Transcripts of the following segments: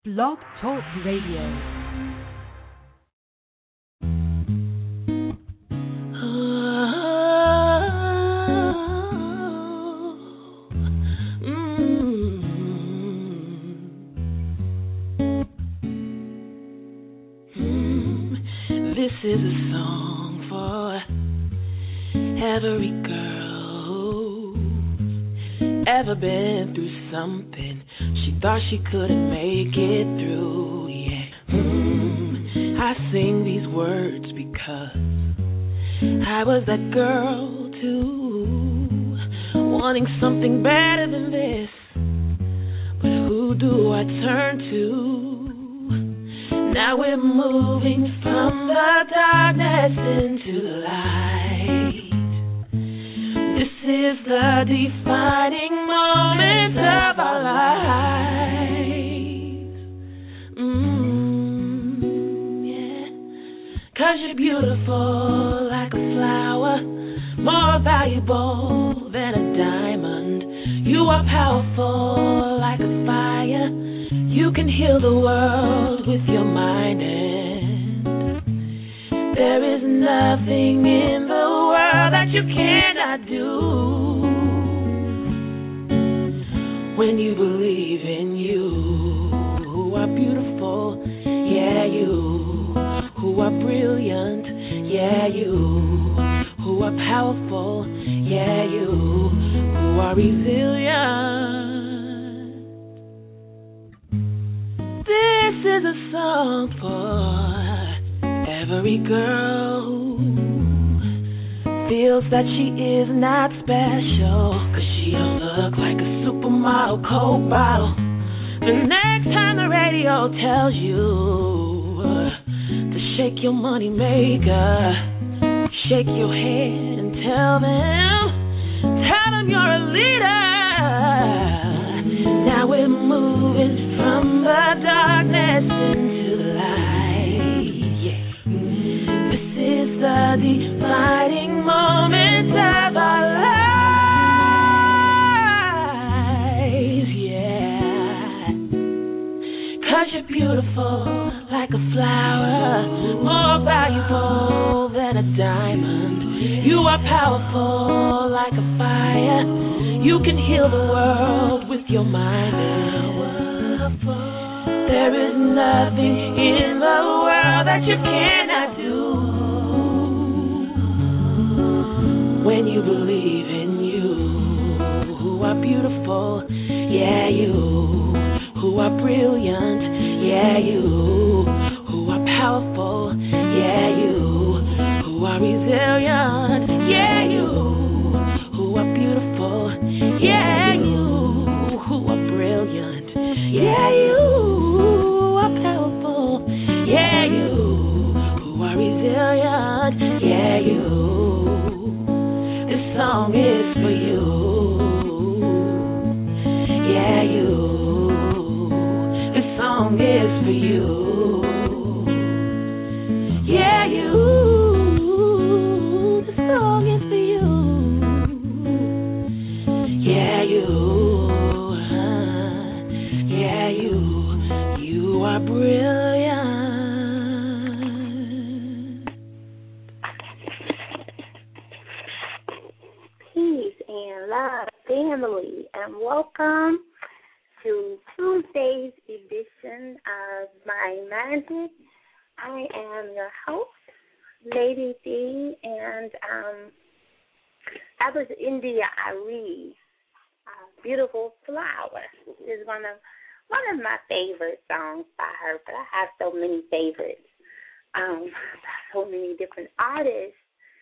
Blog Talk Radio. This is a song for every girl who's ever been through something she thought she couldn't make it through, yeah. I sing these words because I was that girl too, wanting something better than this, but who do I turn to? Now we're moving from the darkness into the light. This is the defining moment of our lives. Yeah. 'Cause you're beautiful like a flower, more valuable than a diamond. You are powerful like a fire. You can heal the world with your mind, and there is nothing in the world that you cannot do when you believe in you, who are beautiful, yeah, you, who are brilliant, yeah, you, who are powerful, yeah, you, who are resilient. This is a song for every girl who feels that she is not special, 'cause she don't look like a supermodel Coke bottle. The next time the radio tells you to shake your money maker, shake your head and tell them you're a leader. Now we're moving from the darkness into the light. Yeah. This is the defining moment of our lives. Yeah. 'Cause you're beautiful like a flower, more valuable than a diamond. You are powerful like a fire. You can heal the world with your mind. There is nothing in the world that you cannot do when you believe in you, who are beautiful, yeah, you, who are brilliant, yeah, you, who are powerful, yeah, you, who are resilient, yeah, you, who are beautiful, yeah, you, who are brilliant, yeah, you, who are powerful, yeah, you, who are resilient, yeah, you. This song is for you, yeah, you. This song is for you, yeah, you. This song is for you. Yeah, you, yeah, you are brilliant. Peace and love, family, and welcome to Tuesday's edition of My Magic. I am your host, Lady D, and that was India Arie. Beautiful Flower is one of my favorite songs by her, but I have so many favorites by so many different artists.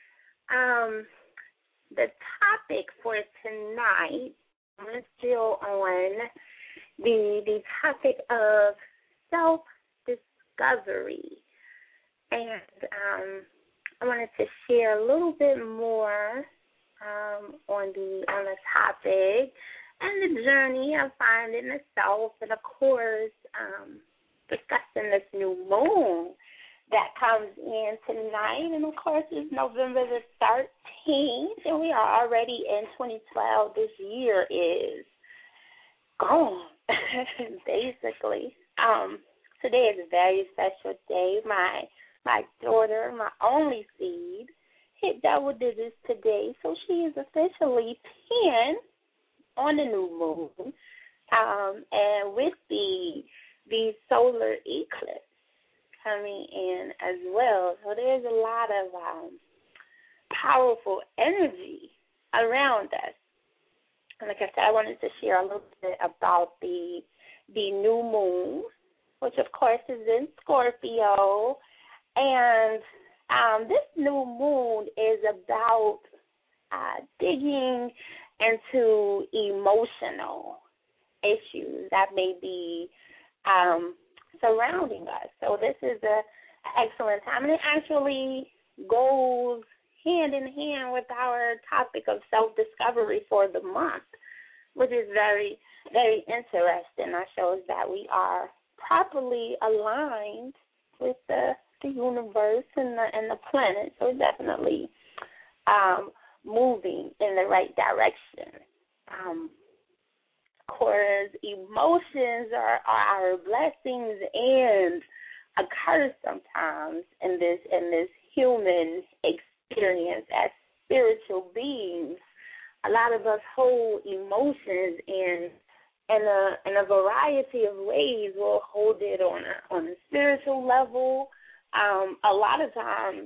The topic for tonight, we're still on the topic of self-discovery, and I wanted to share a little bit more on the topic and the journey of finding the self, and of course discussing this new moon that comes in tonight, and of course it's November the 13th, and we are already in 2012. This year is gone, basically. Today is a very special day. My daughter, my only seed, hit double digits today, so she is officially 10 on the new moon, and with the solar eclipse coming in as well. So there's a lot of powerful energy around us. And like I said, I wanted to share a little bit about the new moon, which of course is in Scorpio. And this new moon is about digging into emotional issues that may be surrounding us. So this is an excellent time. And it actually goes hand in hand with our topic of self-discovery for the month, which is very, very interesting. That shows that we are properly aligned with the universe and the planet. So definitely moving in the right direction. Of course, emotions are our blessings and a curse sometimes in this human experience as spiritual beings. A lot of us hold emotions in a variety of ways. We'll hold it on a spiritual level. A lot of times,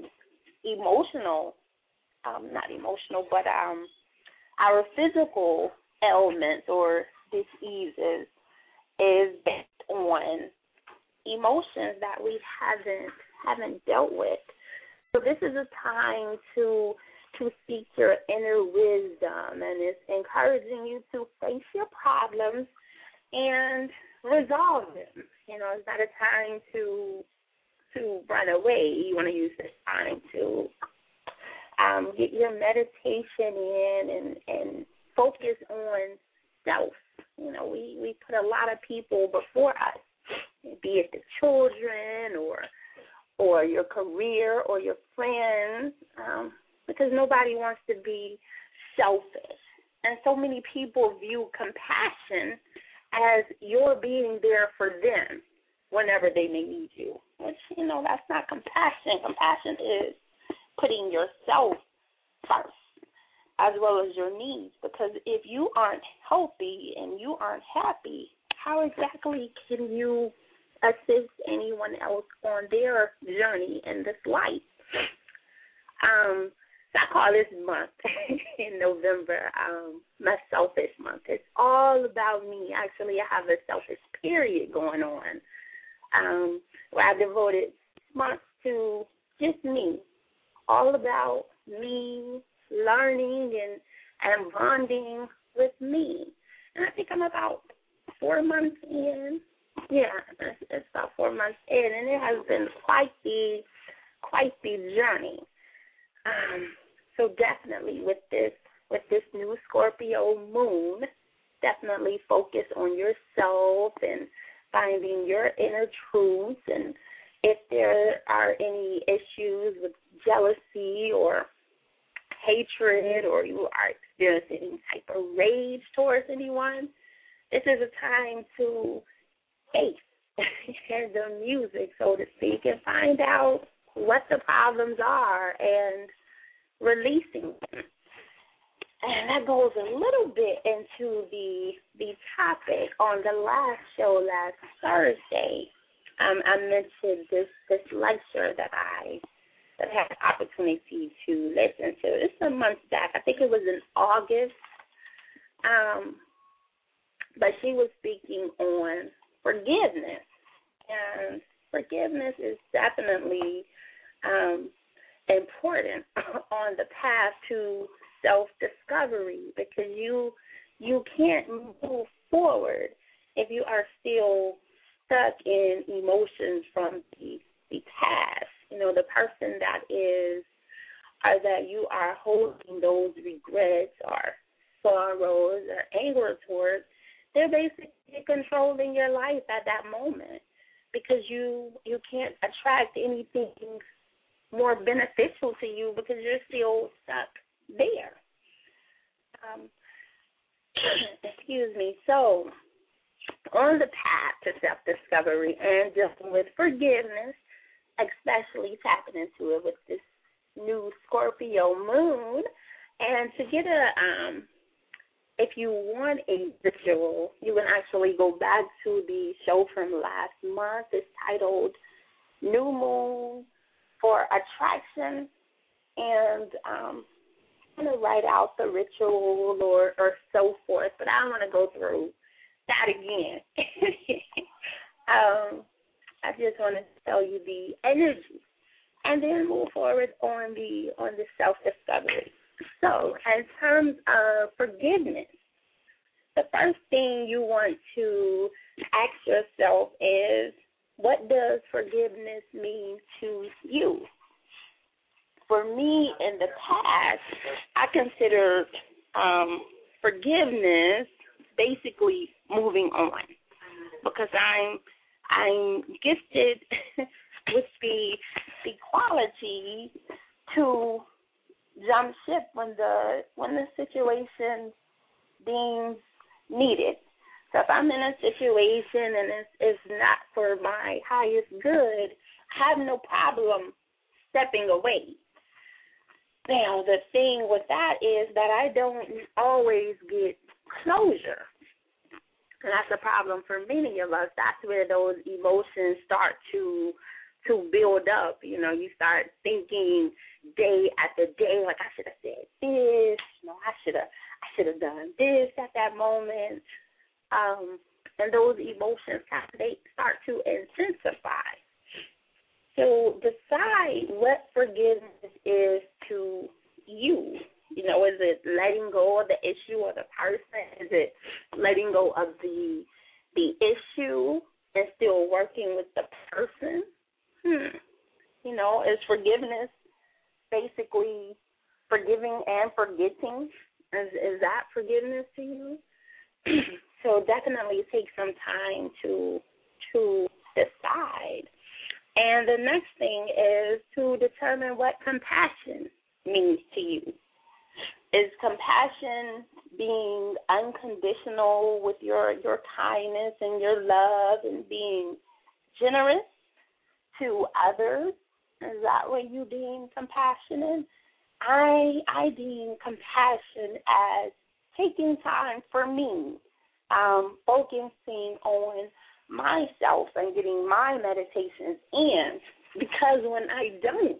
our physical ailments or diseases is based on emotions that we haven't dealt with. So this is a time to seek your inner wisdom, and it's encouraging you to face your problems and resolve them. You know, it's not a time to run away. You want to use this time to get your meditation in and focus on self. You know, we put a lot of people before us, be it the children or your career or your friends, because nobody wants to be selfish. And so many people view compassion as you're being there for them whenever they may need you, which, you know, that's not compassion. Compassion is putting yourself first as well as your needs, because if you aren't healthy and you aren't happy, how exactly can you assist anyone else on their journey in this life? So I call this month in November my selfish month. It's all about me. Actually, I have a selfish period going on where I devoted months to just me, all about me, learning and bonding with me. And I think I'm about 4 months in. Yeah, it's about 4 months in, and it has been quite the journey. So definitely with this new Scorpio moon, definitely focus on yourself and finding your inner truths. And if there are any issues with jealousy or hatred, or you are experiencing any type of rage towards anyone, this is a time to face the music, so to speak, and find out what the problems are and releasing them. And that goes a little bit into the topic on the last show last Thursday. I mentioned this lecture that I had the opportunity to listen to. It's some months back. I think it was in August. But she was speaking on forgiveness. And forgiveness is definitely important on the path to self-discovery, because you can't move forward if you are still stuck in emotions from the past. You know, the person that you are holding those regrets or sorrows or anger towards, they're basically controlling your life at that moment, because you can't attract anything more beneficial to you because you're still stuck there. Excuse me. So on the path to self-discovery and dealing with forgiveness, especially tapping into it with this new Scorpio moon. And to get if you want a ritual, you can actually go back to the show from last month. It's titled New Moon for Attraction, and I'm going to write out the ritual or so forth, but I don't want to go through that again. I just want to tell you the energy and then move forward on the self-discovery. So in terms of forgiveness, the first thing you want to ask yourself is, what does forgiveness mean to you? For me, in the past, I considered forgiveness basically moving on, because I'm gifted with the quality to jump ship when the situation deems needed. So if I'm in a situation and it's not for my highest good, I have no problem stepping away. Now, the thing with that is that I don't always get closure. And that's a problem for many of us. That's where those emotions start to build up. You know, you start thinking day after day, like, I should have said this. I should have done this at that moment. And those emotions, they start to intensify. So decide what forgiveness is to you. You know, is it letting go of the issue or the person? Is it letting go of the issue and still working with the person? You know, is forgiveness basically forgiving and forgetting? Is that forgiveness to you? So definitely take some time to decide. And the next thing is to determine what compassion means to you. Is compassion being unconditional with your kindness and your love and being generous to others? Is that what you deem compassionate? I deem compassion as taking time for me, focusing on myself and getting my meditations in, because when I don't,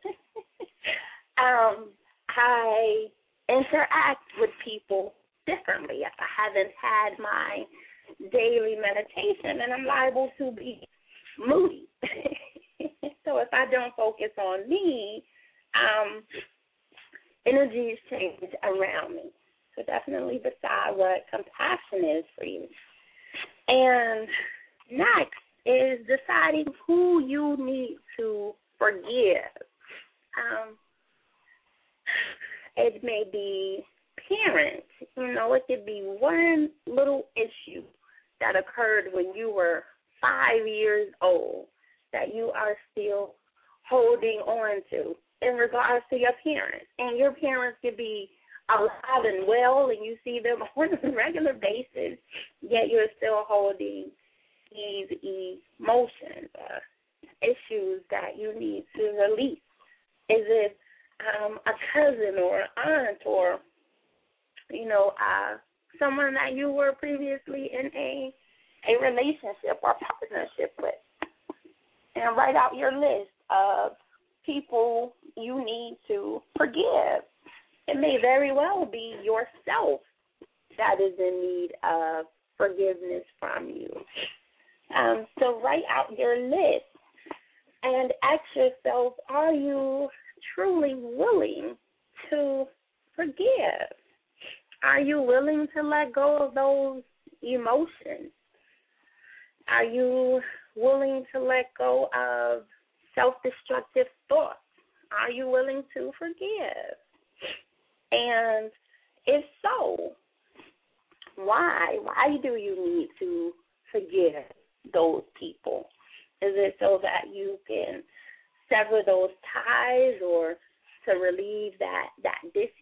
I interact with people differently. If I haven't had my daily meditation, and I'm liable to be moody. So if I don't focus on me, energies change around me. So definitely decide what compassion is for you. And next is deciding who you need to forgive. It may be parents. You know, it could be one little issue that occurred when you were 5 years old that you are still holding on to in regards to your parents. And your parents could be alive and well, and you see them on a regular basis, yet you're still holding these emotions, issues that you need to release. Is it a cousin or aunt or, you know, someone that you were previously in a relationship or partnership with? And write out your list of people you need to forgive. It may very well be yourself that is in need of forgiveness from you. So write out your list and ask yourself, are you truly willing to forgive? Are you willing to let go of those emotions? Are you willing to let go of self-destructive thoughts? Are you willing to forgive? And if so, why? Why do you need to forgive those people? Is it so that you can sever those ties or to relieve that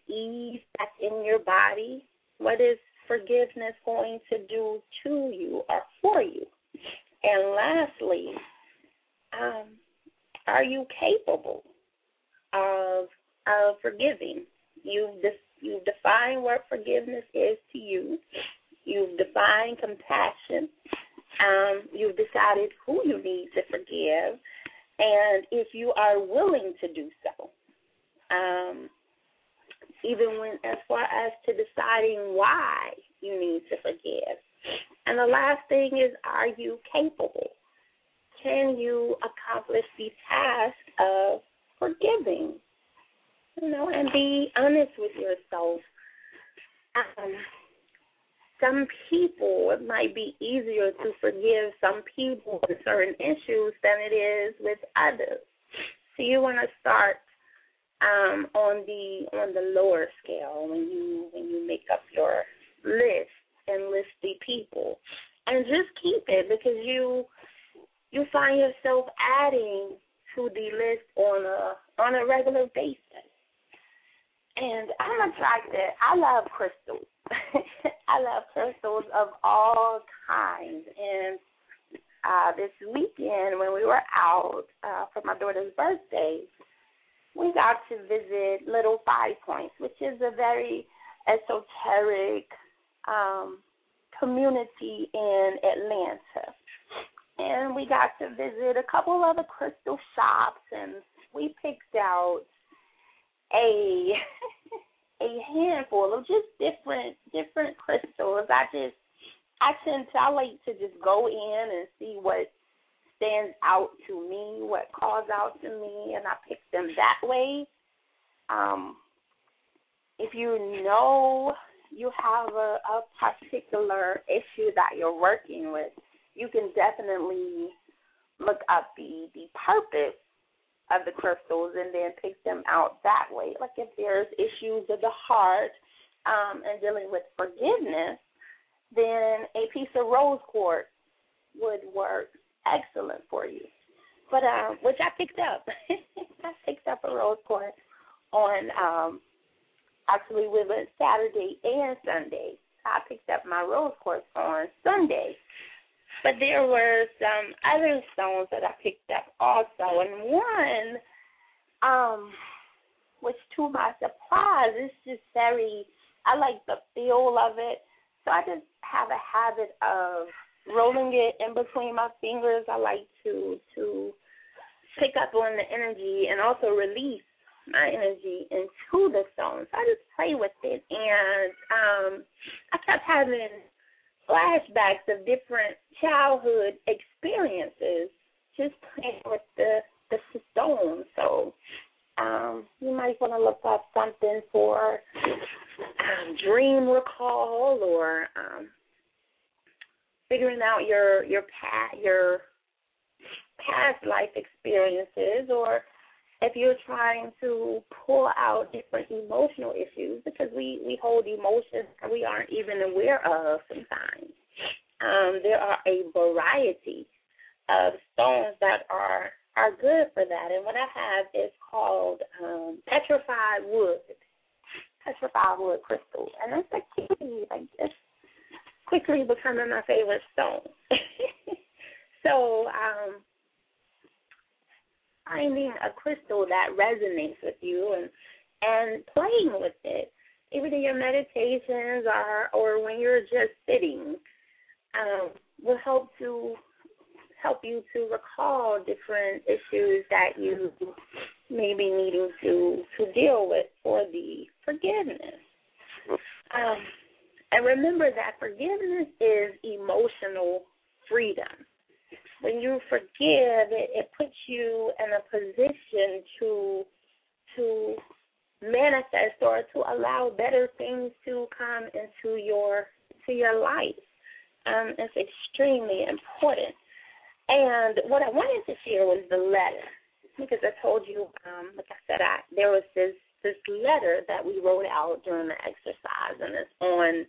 dis-ease that's in your body? What is forgiveness going to do to you? are you capable of forgiving? You've defined what forgiveness is to you. You've defined compassion. You've decided who you need to forgive, and if you are willing to do so. Even when, as far as to deciding why you need to forgive. And the last thing is, are you capable? Can you accomplish the task of forgiving? And be honest with yourself. Some people, it might be easier to forgive some people with certain issues than it is with others. So you want to start on the lower scale when you make up your list and list the people, and just keep it, because you find yourself adding to the list on a regular basis. And I'm attracted. I love crystals. I love crystals of all kinds. And this weekend when we were out for my daughter's birthday, we got to visit Little Five Points, which is a very esoteric community in Atlanta. And we got to visit a couple of the crystal shops, and we picked out a handful of just different crystals. I like to just go in and see what stands out to me, what calls out to me, and I pick them that way. If you know you have a particular issue that you're working with, you can definitely look up the purpose of the crystals and then pick them out that way. Like if there's issues of the heart and dealing with forgiveness, then a piece of rose quartz would work excellent for you. But which I picked up. I picked up a rose quartz on actually we went Saturday and Sunday. I picked up my rose quartz on Sunday. But there were some other stones that I picked up also, and one, which to my surprise, is just I like the feel of it, so I just have a habit of rolling it in between my fingers. I like to pick up on the energy and also release my energy into the stone. So I just play with it, and I kept having flashbacks of different childhood experiences just playing with the stone. So you might want to look up something for dream recall, or figuring out your past life experiences, or if you're trying to pull out different emotional issues, because we hold emotions that we aren't even aware of sometimes. There are a variety of stones that are good for that. And what I have is called petrified wood crystal. And it's quickly becoming my favorite stone. So finding a crystal that resonates with you and playing with it, even in your meditations or when you're just sitting, will help you to recall different issues that you may be needing to deal with for the forgiveness. And remember that forgiveness is emotional freedom. When you forgive, it puts you in a position to manifest or to allow better things to come into your life. It's extremely important. And what I wanted to share was the letter, because I told you, like I said, there was this letter that we wrote out during the exercise, and it's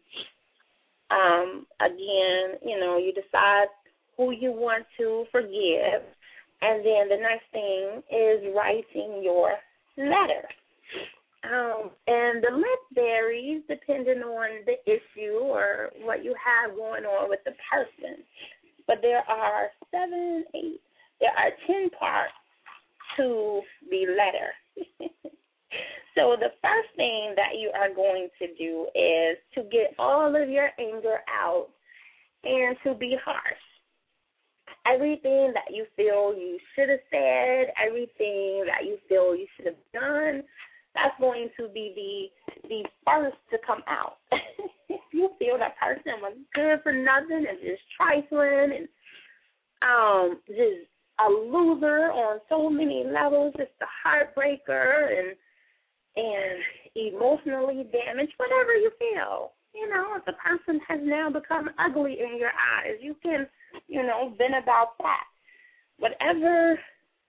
on, again, you decide who you want to forgive, and then the next thing is writing your letter. And the list varies depending on the issue or what you have going on with the person. But there are 10 parts to the letter. So the first thing that you are going to do is to get all of your anger out and to be harsh. Everything that you feel you should have said, everything that you feel you should have done, that's going to be the first to come out. If you feel that person was good for nothing and just trifling and just a loser on so many levels, just a heartbreaker and emotionally damaged, whatever you feel. You know, if the person has now become ugly in your eyes, you can, vent about that. Whatever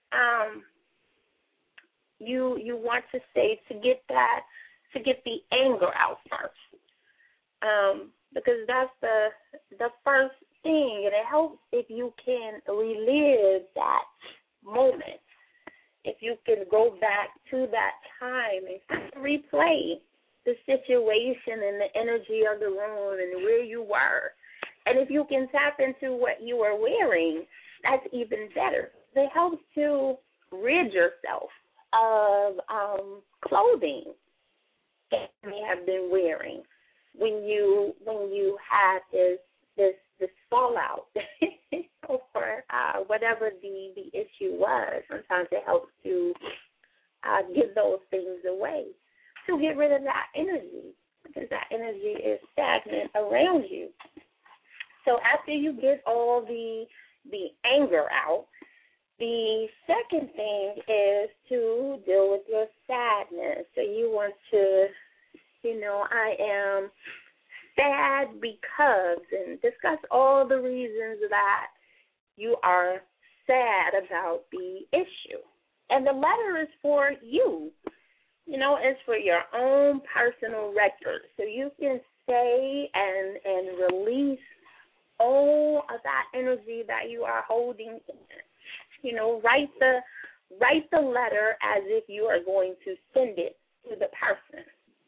you want to say to get the anger out first. Because that's the first thing, and it helps if you can relive that moment. If you can go back to that time and replay the situation and the energy of the room and where you were. And if you can tap into what you are wearing, that's even better. It helps to rid yourself of clothing that you may have been wearing when you had this fallout or whatever the issue was. Sometimes it helps to give those things away, to get rid of that energy, because that energy is stagnant around you. So after you get all the anger out, the second thing is to deal with your sadness. So you want to, I am sad because, and discuss all the reasons that you are sad about the issue. And the letter is for you. It's for your own personal record. So you can say and release all of that energy that you are holding in. Write the letter as if you are going to send it to the person.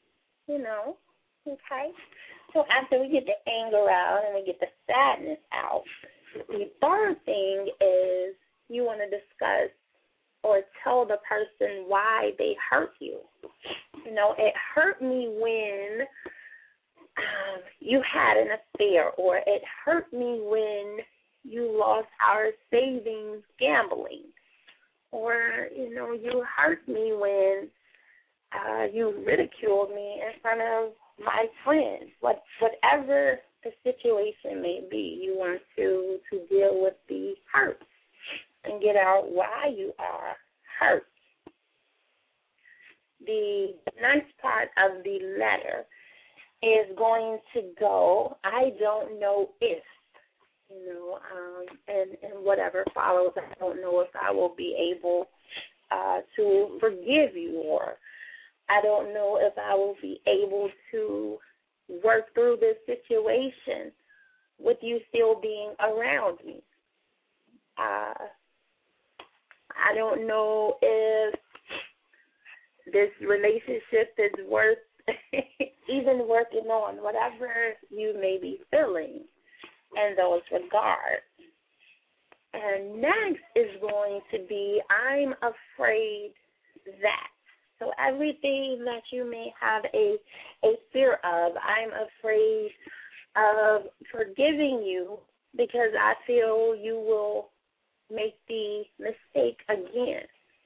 Okay? So after we get the anger out and we get the sadness out, the third thing is you want to discuss or tell the person why they hurt you. It hurt me when you had an affair, or it hurt me when you lost our savings gambling, or, you hurt me when you ridiculed me in front of my friends. Whatever the situation may be, you want to deal with the hurt and get out why you are hurt. The next part of the letter is going to go, I don't know if, and whatever follows, I don't know if I will be able to forgive you, or I don't know if I will be able to work through this situation with you still being around me. I don't know if this relationship is worth even working on, whatever you may be feeling in those regards. And next is going to be, I'm afraid that. So everything that you may have a fear of, I'm afraid of forgiving you because I feel you will make the mistake again.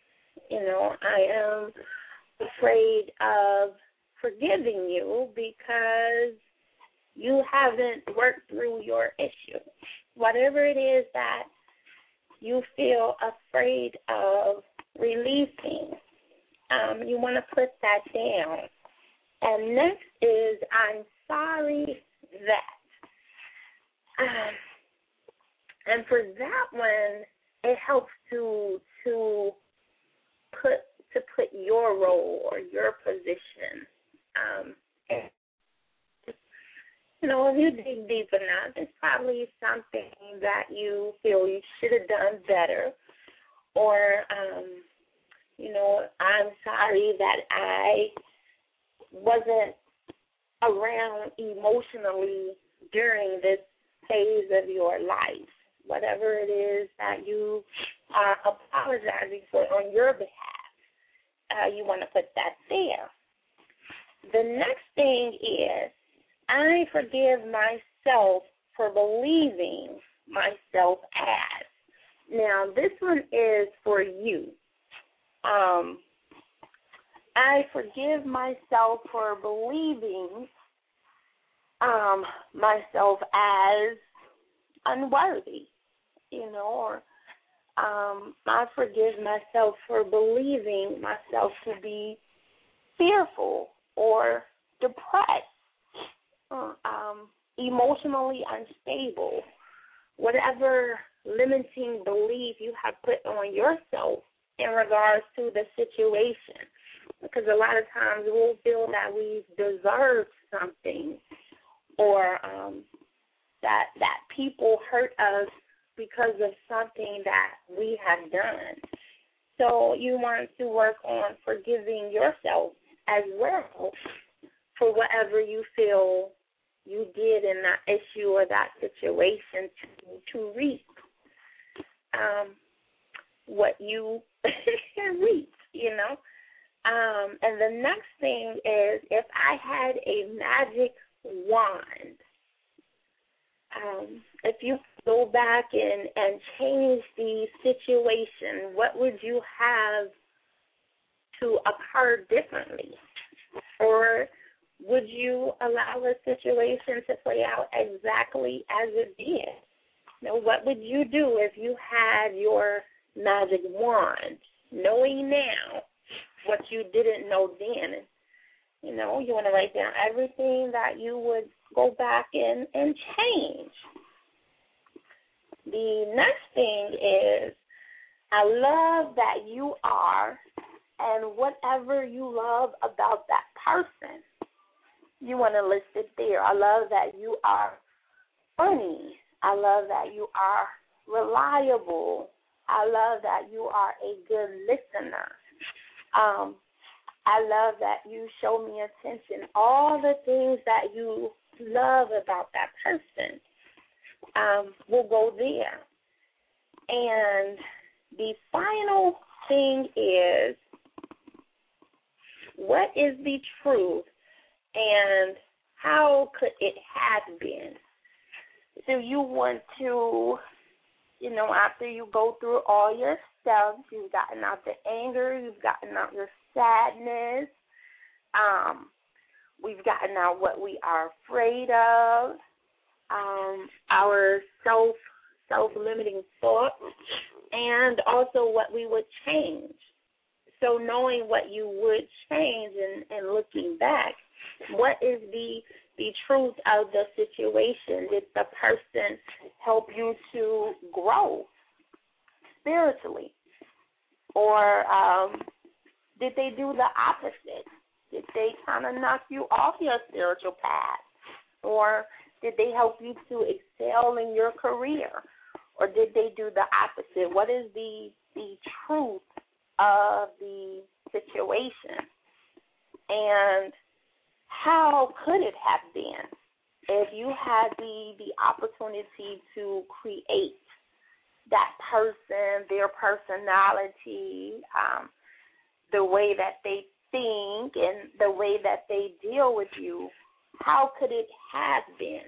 I am afraid of forgiving you because you haven't worked through your issue. Whatever it is that you feel afraid of releasing, you want to put that down. And next is, I'm sorry that. And for that one, it helps to put your role or your position. If you dig deep enough, it's probably something that you feel you should have done better, or I'm sorry that I wasn't around emotionally during this phase of your life. Whatever it is that you apologizing for on your behalf. You want to put that there. The next thing is, I forgive myself for believing myself as. Now, this one is for you. I forgive myself for believing myself as unworthy, or I forgive myself for believing myself to be fearful or depressed, emotionally unstable, whatever limiting belief you have put on yourself in regards to the situation. Because a lot of times we'll feel that we deserve something, or that people hurt us because of something that we have done. So you want to work on forgiving yourself as well for whatever you feel you did in that issue or that situation to reap what you reap, And the next thing is, if I had a magic wand, if you go back and change the situation, what would you have to occur differently? Or would you allow the situation to play out exactly as it did? What would you do if you had your magic wand, knowing now what you didn't know then? You want to write down everything that you would go back and change. The next thing is, I love that you are, and whatever you love about that person, you want to list it there. I love that you are funny. I love that you are reliable. I love that you are a good listener. I love that you show me attention. All the things that you love about that person will go there. And the final thing is, what is the truth and how could it have been? So you want to, after you go through all your stuff, you've gotten out the anger, you've gotten out your sadness, we've gotten out what we are afraid of, our self-limiting thoughts, and also what we would change. So knowing what you would change and looking back, what is the truth of the situation? Did the person help you to grow spiritually? Or did they do the opposite? Did they kind of knock you off your spiritual path? Or did they help you to excel in your career? Or did they do the opposite? What is the truth of the situation? And how could it have been if you had the opportunity to create that person, their personality, the way that they think and the way that they deal with you? How could it have been?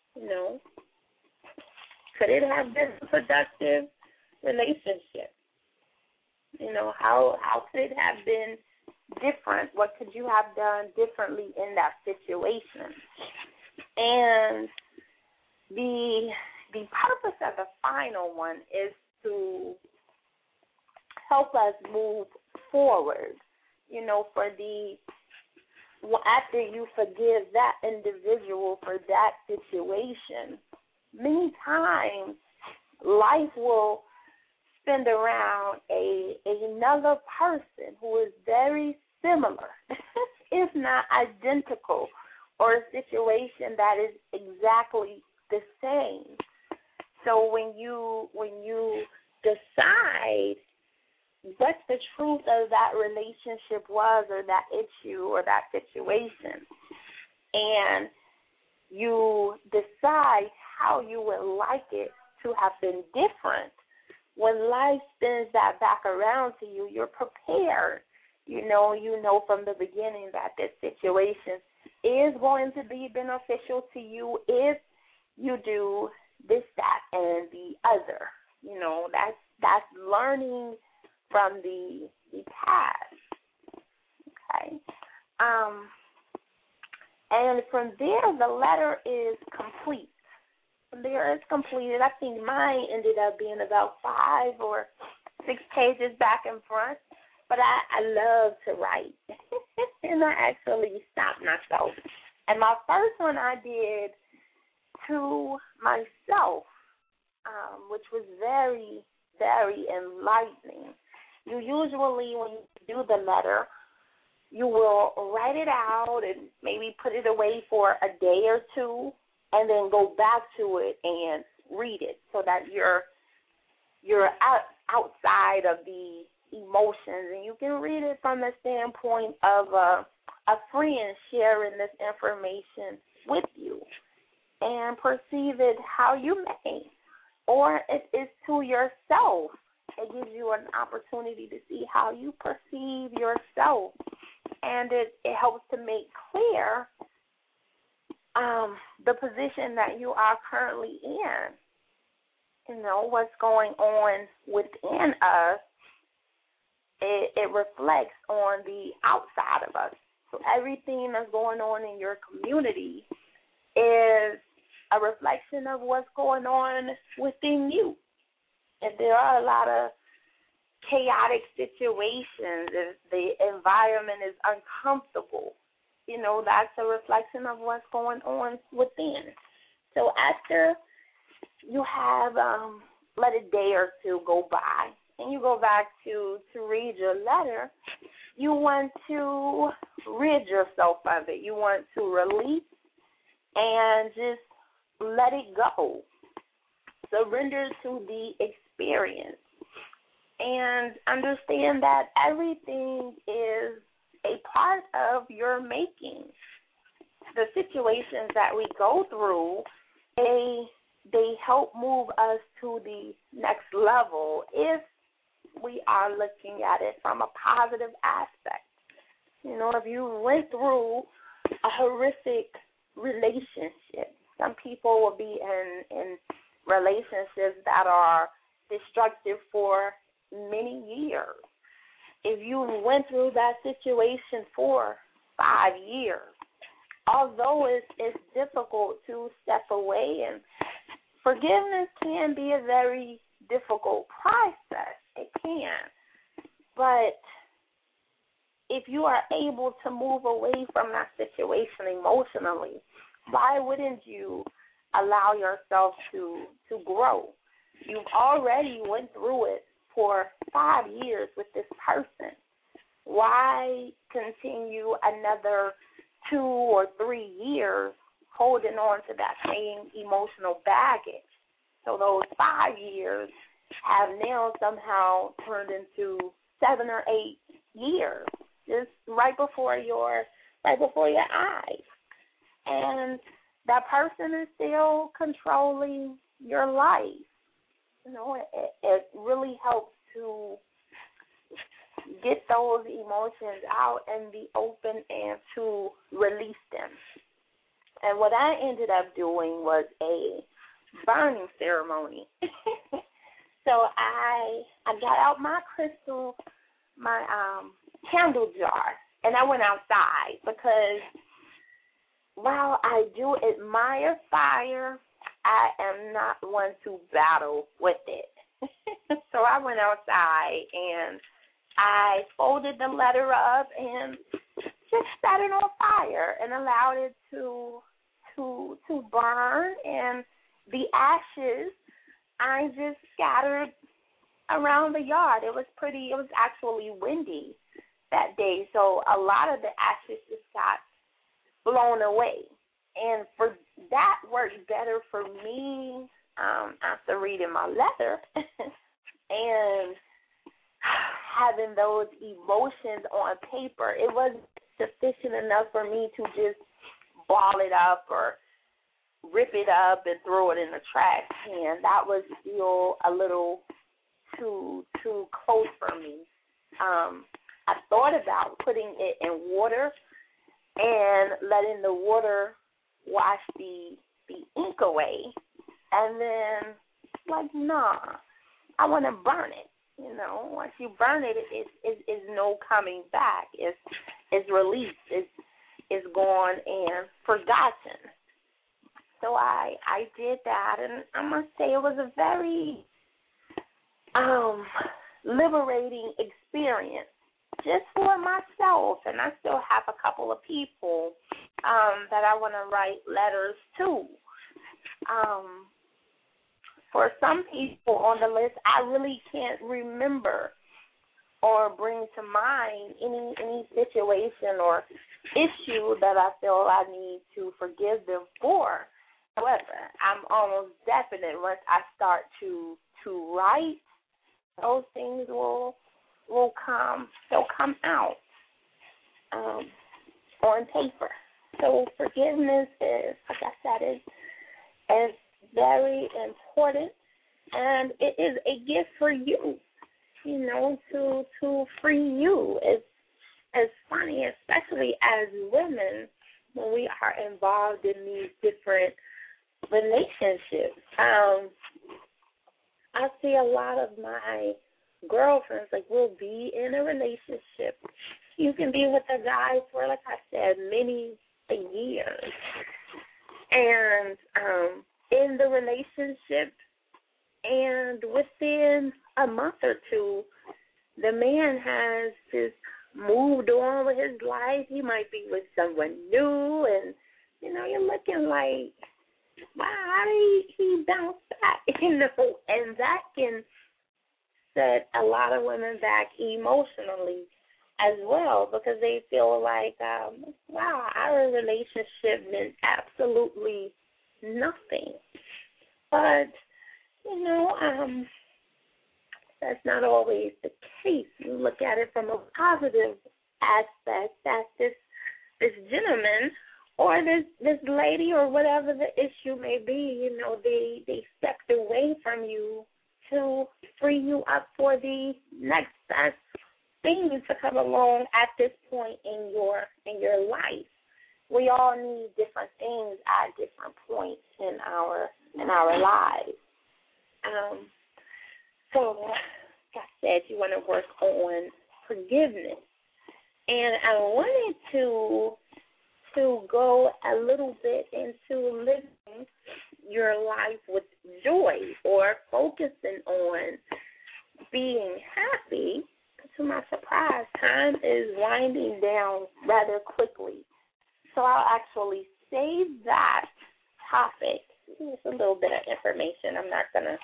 Could it have been a productive relationship? How could it have been different? What could you have done differently in that situation? And the purpose of the final one is to help us move forward. After you forgive that individual for that situation, many times life will spin around another person who is very similar, if not identical, or a situation that is exactly the same. So when you decide what the truth of that relationship was, or that issue, or that situation, and you decide how you would like it to have been different, when life spins that back around to you, you're prepared. You know from the beginning that this situation is going to be beneficial to you if you do this, that, and the other. That's learning from the past. Okay. And from there, the letter is complete. From there, it's completed. I think mine ended up being about 5 or 6 pages back and front. But I love to write. And I actually stopped myself. And my first one I did to myself, which was very, very enlightening. You usually, when you do the letter, you will write it out and maybe put it away for a day or two and then go back to it and read it so that you're outside of the emotions, and you can read it from the standpoint of a friend sharing this information with you and perceive it how you may. Or it is to yourself. It gives you an opportunity to see how you perceive yourself, and it helps to make clear the position that you are currently in. What's going on within us, it reflects on the outside of us. So everything that's going on in your community is a reflection of what's going on within you. If there are a lot of chaotic situations, if the environment is uncomfortable, that's a reflection of what's going on within. So after you have let a day or two go by, and you go back to read your letter, you want to rid yourself of it. You want to release and just let it go. Surrender to the experience. And understand that everything is a part of your making. The situations that we go through, they help move us to the next level if we are looking at it from a positive aspect. If you went through a horrific relationship, some people will be in relationships that are destructive for many years. If you went through that situation for 5 years, although it's difficult to step away, and forgiveness can be a very difficult process. It can. But if you are able to move away from that situation emotionally, why wouldn't you allow yourself to grow? You've already went through it for 5 years with this person. Why continue another 2 or 3 years holding on to that same emotional baggage? So those 5 years have now somehow turned into 7 or 8 years, just right before your eyes. And that person is still controlling your life. It really helps to get those emotions out and be open and to release them. And what I ended up doing was a burning ceremony. So I got out my crystal, my candle jar, and I went outside because while I do admire fire, I am not one to battle with it. So I went outside and I folded the letter up and just set it on fire and allowed it to burn, and the ashes I just scattered around the yard. It was actually windy that day, so a lot of the ashes just got blown away. And for that worked better for me after reading my letter and having those emotions on paper. It wasn't sufficient enough for me to just ball it up or rip it up and throw it in the trash can. That was still a little too close for me. I thought about putting it in water and letting the water wash the ink away, and then nah, I want to burn it. Once you burn it, it's no coming back. It's released. It's gone and forgotten. So I did that, and I must say it was a very liberating experience just for myself. And I still have a couple of people that I want to write letters to. For some people on the list, I really can't remember or bring to mind any situation or issue that I feel I need to forgive them for. However, I'm almost definite once I start to write, those things will come. They'll come out on paper. So forgiveness is, like I said, is very important, and it is a gift for you, to free you. It's funny, especially as women, when we are involved in these different relationships. I see a lot of my girlfriends, we'll be in a relationship. You can be with a guy for, like I said, many years. And in the relationship, and within a month or two, the man has just moved on with his life. He might be with someone new, and, you're looking like, wow, how did he bounce back? And that can set a lot of women back emotionally as well, because they feel like, wow, our relationship meant absolutely nothing. But, that's not always the case. You look at it from a positive aspect, that this gentleman or this lady or whatever the issue may be, they stepped away from you to free you up for the next best thing to come along at this point in your life. We all need different things at different points in our lives. So, like I said, you want to work on forgiveness, and I wanted to go a little bit into living your life with joy, or focusing on being happy. To my surprise, time is winding down rather quickly. So I'll actually save that topic. It's a little bit of information. I'm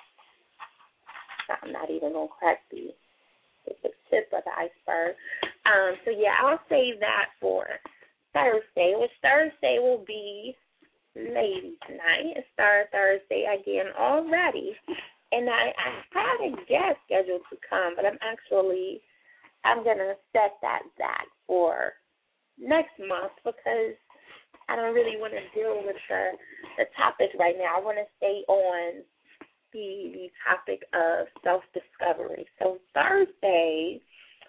not even going to crack the tip of the iceberg. So I'll save that for Thursday, which Thursday will be Ladies' Night. It's Thursday again already. And I had a guest scheduled to come, but I'm going to set that back for next month, because I don't really want to deal with the topic right now. I want to stay on the topic of self-discovery. So Thursday,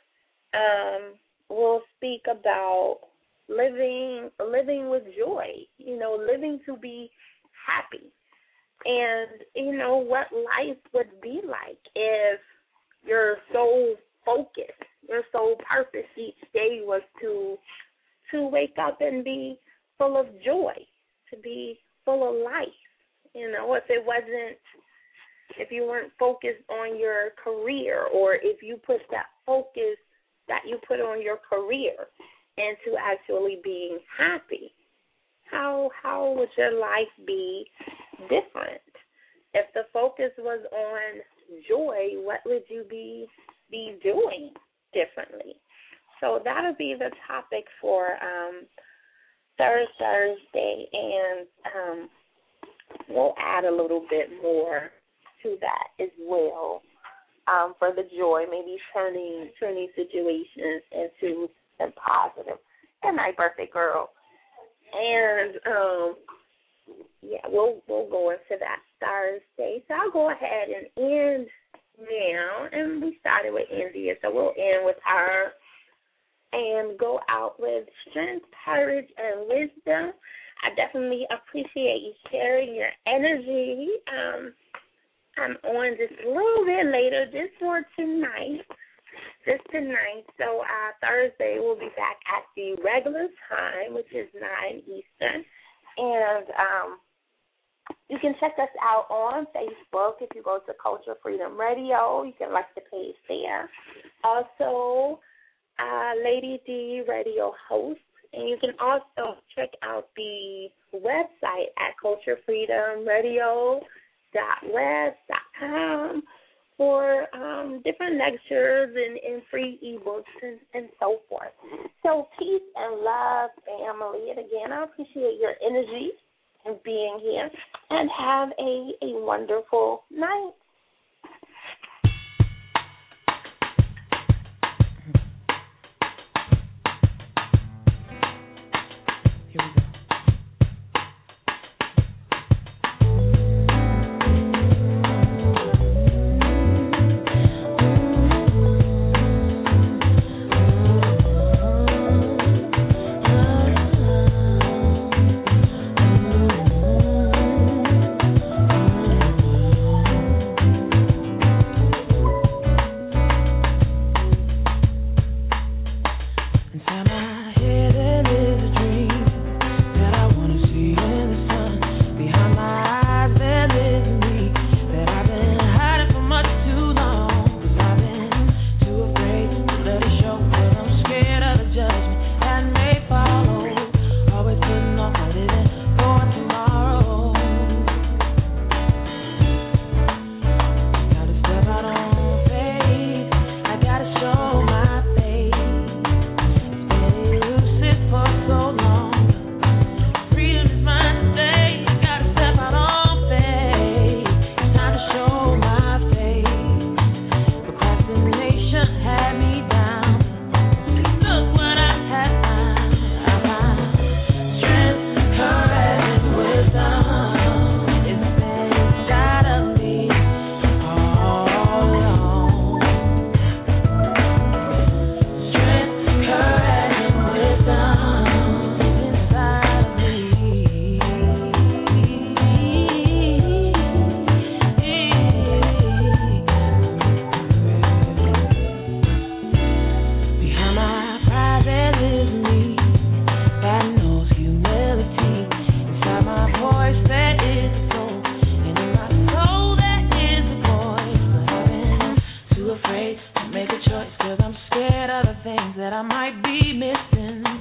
we'll speak about living with joy, living to be happy. And, what life would be like if your sole focus, your sole purpose each day was to wake up and be full of joy, to be full of life. If you weren't focused on your career, or if you put that focus that you put on your career into actually being happy, how would your life be different? If the focus was on joy, what would you be doing differently? So that'll be the topic for Thursday, and we'll add a little bit more to that as well, for the joy, maybe turning situations into something positive. Good night, birthday girl. And we'll go into that Thursday. So I'll go ahead and end now, and we started with India, so we'll end with her and go out with strength, courage, and wisdom. I definitely appreciate you sharing your energy. I'm on just a little bit later, just for tonight. So Thursday we'll be back at the regular time, which is 9 Eastern. And you can check us out on Facebook. If you go to Culture Freedom Radio, you can like the page there. Also, Lady D Radio host. And you can also check out the website at culturefreedomradio.web.com for different lectures and free ebooks and so forth. So peace and love, family. And again, I appreciate your energy and being here. And have a wonderful night. Make a choice, 'cause I'm scared of the things that I might be missing.